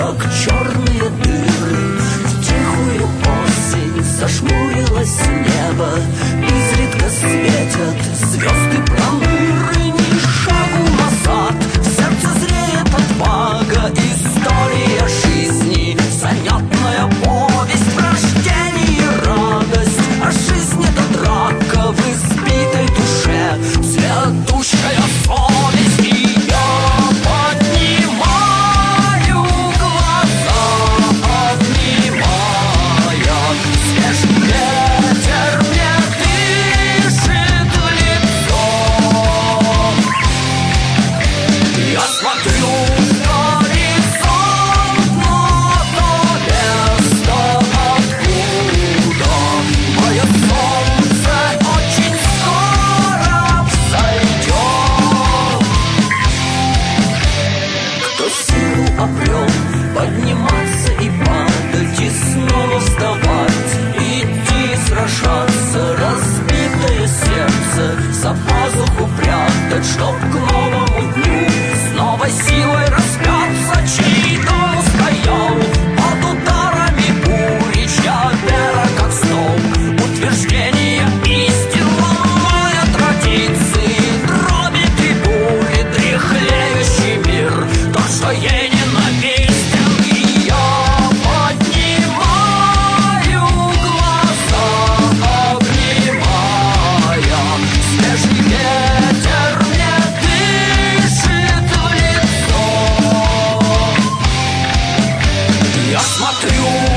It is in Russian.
как черные дыры. В тихую осень зажмурилось небо, изредка светят звезды проныры. Ни шагу назад, в сердце зреет отвага, история жизни, занятная повесть, рождение и радость, а жизнь это драка в избитой душе, цветущая совесть. И я поднимаю глаза, обнимая, свежий ветер мне дышит в лицо. Я смотрю в горизонт на то место, откуда мое солнце очень скоро взойдет. Кто силу обрел подниматься и падать, и снова вставать, идти сражаться, разбитое сердце за пазуху прятать, чтоб к новому дню с новой силой распяться. Чей дом устоял под ударами бури, чья вера как столб, утверждение истин, ломая традиции, дробит и бури, дряхлеющий мир, то, что ей ненавистен. И я поднимаю глаза, обнимая, свежий ветер мне дышит в лицо. Я смотрю